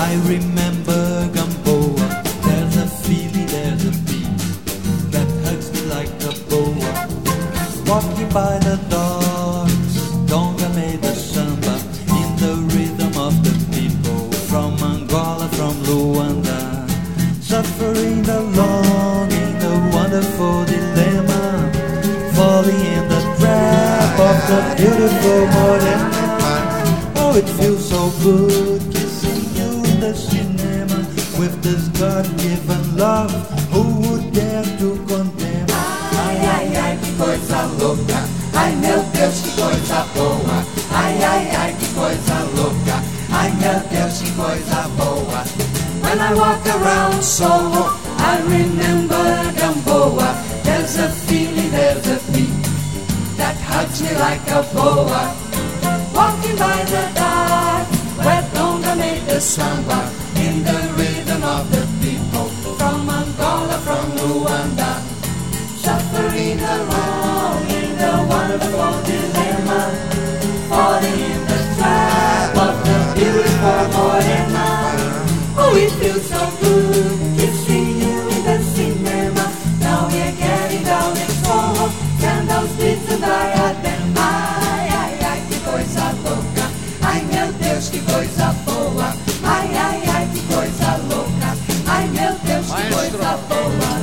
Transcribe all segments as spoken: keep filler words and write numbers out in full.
I remember Gamboa. There's a feeling, there's a beat that hugs me like a boa. Walking by the docks, Donga made a samba in the rhythm of the people from Angola, from Luanda, suffering the longing, the wonderful dilemma, falling in the trap of the beautiful morena. Oh, it feels so good kissing you in the cinema with this God-given love. Who would dare to condemn? Ai, ai, ai, que coisa louca. Ai, meu Deus, que coisa boa. Ai, ai, ai, que coisa louca. Ai, meu Deus, que coisa boa. When I walk around Soho, I remember Gamboa. There's a feeling, there's a beat that hugs me like a boa. Walking by the dock, where Donga made the samba in the rhythm of the people from Angola, from Luanda, suffering along in the wonderful dilemma, falling in the trap of the beautiful morena. Oh, it feels so good kissing you in the cinema. Now we're getting down in Soho, sandals, beats and diadem. Ai, ai, ai, que coisa louca. Ai, meu Deus, que coisa boa. Ai, ai, ai, que coisa louca. Ai, meu Deus, que coisa boa.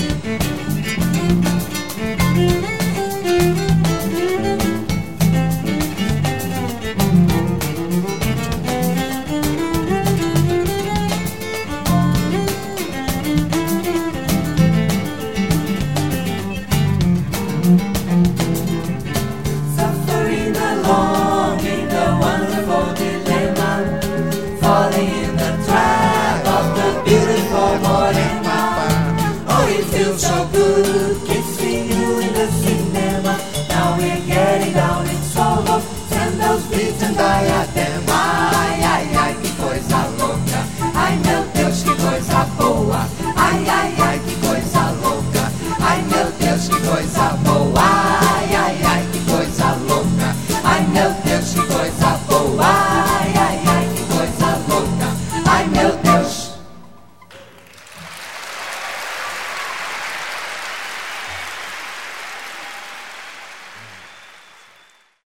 Suffering along in the wonderful dilemma, falling in the trap of the beautiful morena. Oh, it feels so good kissing you in the cinema. Now we're getting down in Soho, sandals, beats and diadem. Ai, ai, ai, que coisa louca. Ai, meu Deus, que coisa boa. Ai, ai,